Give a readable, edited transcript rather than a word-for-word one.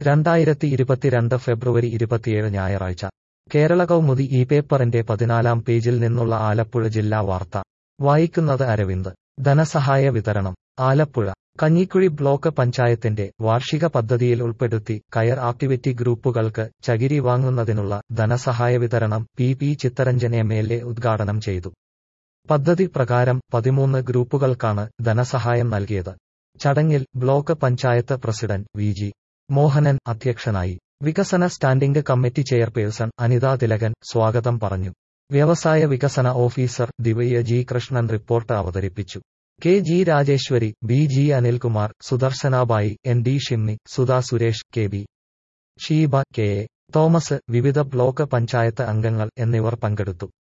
2022 ഫെബ്രുവരി 27 ഞായറാഴ്ച കേരള കൗമുദി ഈ പേപ്പറിന്റെ 14-ാം പേജിൽ നിന്നുള്ള ആലപ്പുഴ ജില്ലാ വാർത്ത വായിക്കുന്നത് അരവിന്ദ്. ധനസഹായ വിതരണം. ആലപ്പുഴ കഞ്ഞിക്കുഴി ബ്ലോക്ക് പഞ്ചായത്തിന്റെ വാർഷിക പദ്ധതിയിൽ ഉൾപ്പെടുത്തി കയർ ആക്ടിവിറ്റി ഗ്രൂപ്പുകൾക്ക് ചകിരി വാങ്ങുന്നതിനുള്ള ധനസഹായ വിതരണം പി ചിത്തരഞ്ജൻ MLA ഉദ്ഘാടനം ചെയ്തു. പദ്ധതി പ്രകാരം 13 ഗ്രൂപ്പുകൾക്കാണ് ധനസഹായം നൽകിയത്. ചടങ്ങിൽ block panchayat president VG Mohanan അധ്യക്ഷനായി. വികസന standing committee chairperson Anitha Thilakan സ്വാഗതം പറഞ്ഞു. വ്യവസായ വികസന officer Divya G Krishnan report അവതരിപ്പിച്ചു. KG Rajeshwari, BG Anilkumar, Sudarshanabai, ND Shimmi, Sudha Suresh, KB Sheeba, KA Thomas, വിവിധ ബ്ലോക്ക് പഞ്ചായത്ത് അംഗങ്ങൾ എന്നിവർ പങ്കെടുത്തു.